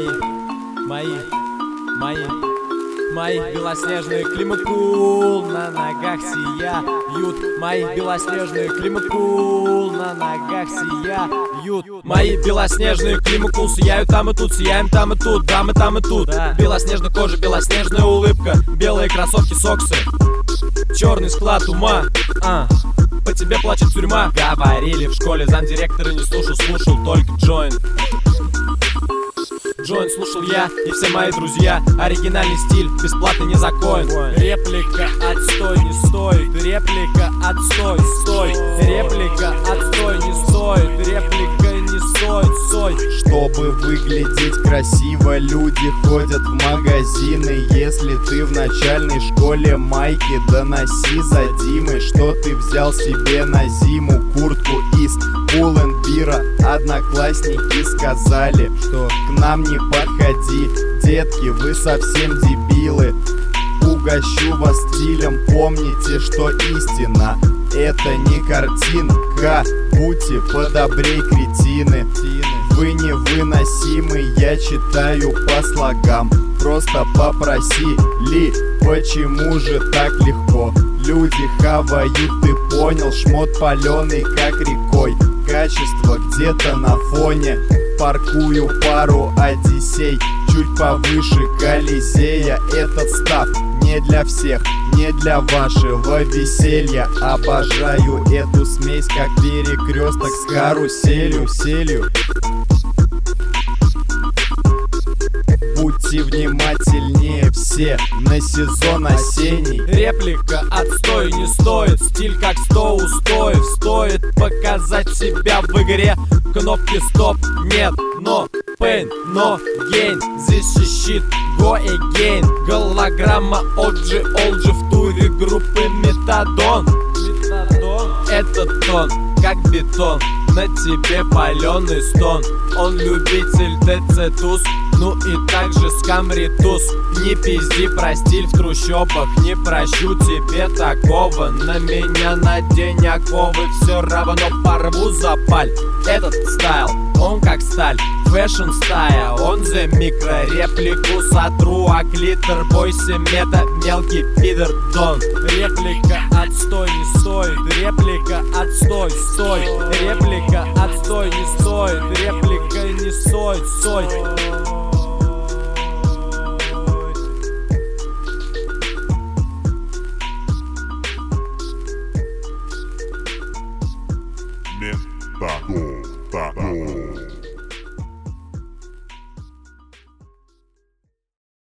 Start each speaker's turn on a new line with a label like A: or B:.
A: Мои белоснежные климакул на ногах сияют. Мои белоснежные климакул на ногах сияют. Мои белоснежные климакул сияют там и тут, сияем там и тут, дамы там и тут. Белоснежная кожа, белоснежная улыбка, белые кроссовки, соксы, черный склад ума. По тебе плачет тюрьма. Говорили в школе, замдиректора не слушал, слушал только Джойн. Джойн слушал я и все мои друзья. Оригинальный стиль, бесплатный не закон. Реплика отстой не стоит, реплика отстой, стой. Реплика отстой не стоит, реплика не стоит, стой.
B: Чтобы выглядеть красиво, люди ходят в магазины. Если ты в начальной школе майки, доноси за Димой. Что ты взял себе на зиму? Куртку из Пулленбира. Одноклассники сказали, что к нам не подходи, детки, вы совсем дебилы. Угощу вас стилем, помните, что истина — это не картинка. Будьте подобрей, кретины. Вы невыносимы, я читаю по слогам. Просто попросили, почему же так легко? Люди хавают, ты понял, шмот паленый как рекой. Качество где-то на фоне. Паркую пару Одиссей чуть повыше Колизея. Этот став не для всех, не для вашего веселья. Обожаю эту смесь, как перекресток с каруселью. Будьте внимательнее все на сезон осенний.
A: Реплика отстой не стоит, стиль как 100 устоев. Стоит показать себя в игре. Кнопки стоп, нет, но pain, но gain. This shit, go again. Голограмма OG в туре группы Метадон. Этот тон, как бетон, на тебе паленый стон. Он любитель ТЦ туз, ну и также скамритус. Не пизди про стиль в трущобах, не прощу тебе такого. На меня надень оковы, все равно порву запаль. Этот стайл, он как сталь, фэшн стая, он за микро. Реплику сотру, а клитор бойся мета, мелкий пидор дон. Реплика отстой не стоит, реплика отстой, стой. Реплика отстой не стоит, реплика не стоит, стой.
C: Метадон.